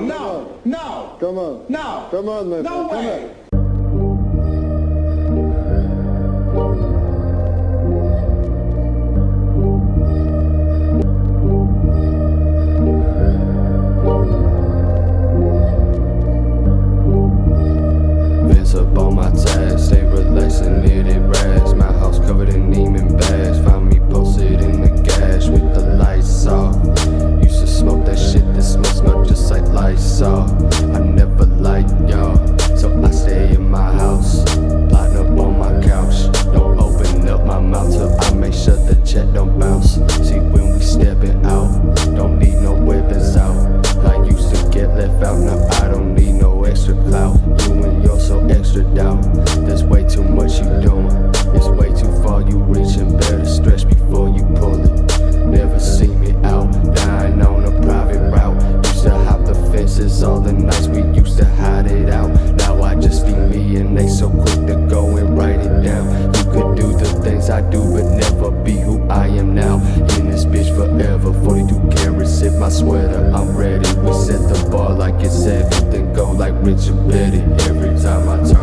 No. Come on. No. Come on, my No friend. way. Come on. Vince up on my tags, stay relaxing, knitted rags. My house covered in Neiman bags. Found me posted in the gash with the lights off. Used to smoke that shit, this smoke smell just like Lysol. I never liked y'all, so I stay in my house, plotting up on my couch. Don't open up my mouth till I make sure the check don't bounce. See when we stepping out, don't need no weapons out. I used to get left out, now I don't need no extra clout. You and you're so extra doubt, there's way too much you doing. It's way too far you reaching, better stretch before you pull it. Never see me out, dying on a private route. Used to hop the fences all the nights we used to hide it out. Now I just be me and they so quick to go and write it down. You could do the things I do but never be who I am now. In this bitch forever, 42 carats, sip my sweater, I'm ready. We set the bar like it's heavy, then go like Richard Petty. Every time I turn